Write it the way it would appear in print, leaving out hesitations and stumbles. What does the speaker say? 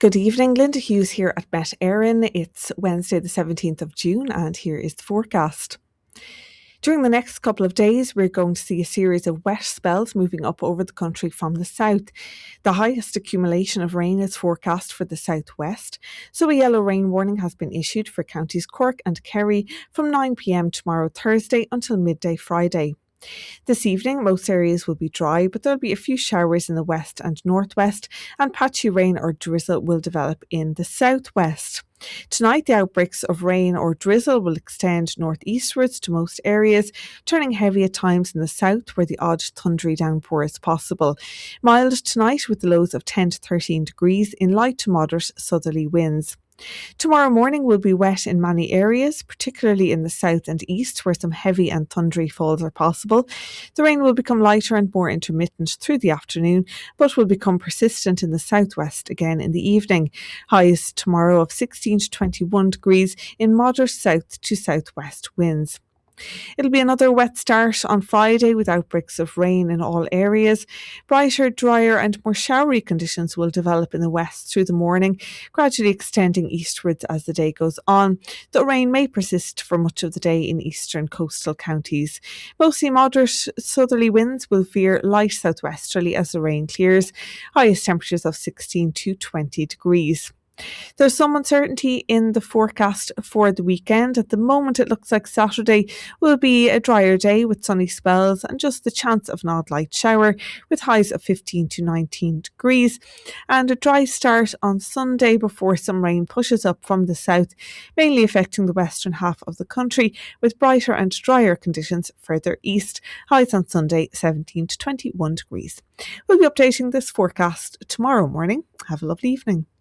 Good evening, Linda Hughes here at Met Éireann. It's Wednesday the 17th of June and here is the forecast. During the next couple of days, we're going to see a series of wet spells moving up over the country from the south. The highest accumulation of rain is forecast for the southwest, so a yellow rain warning has been issued for counties Cork and Kerry from 9 p.m. tomorrow Thursday until midday Friday. This evening, most areas will be dry, but there'll be a few showers in the west and northwest, and patchy rain or drizzle will develop in the southwest. Tonight, the outbreaks of rain or drizzle will extend northeastwards to most areas, turning heavy at times in the south where the odd thundery downpour is possible. Mild tonight with the lows of 10 to 13 degrees in light to moderate southerly winds. Tomorrow morning will be wet in many areas, particularly in the south and east where some heavy and thundery falls are possible. The rain will become lighter and more intermittent through the afternoon, but will become persistent in the southwest again in the evening. Highs tomorrow of 16 to 21 degrees in moderate south to southwest winds. It'll be another wet start on Friday with outbreaks of rain in all areas. Brighter, drier and more showery conditions will develop in the west through the morning, gradually extending eastwards as the day goes on. The rain may persist for much of the day in eastern coastal counties. Mostly moderate southerly winds will veer light southwesterly as the rain clears. Highest temperatures of 16 to 20 degrees. There's some uncertainty in the forecast for the weekend. At the moment, it looks like Saturday will be a drier day with sunny spells and just the chance of an odd light shower with highs of 15 to 19 degrees, and a dry start on Sunday before some rain pushes up from the south, mainly affecting the western half of the country with brighter and drier conditions further east. Highs on Sunday 17 to 21 degrees. We'll be updating this forecast tomorrow morning. Have a lovely evening.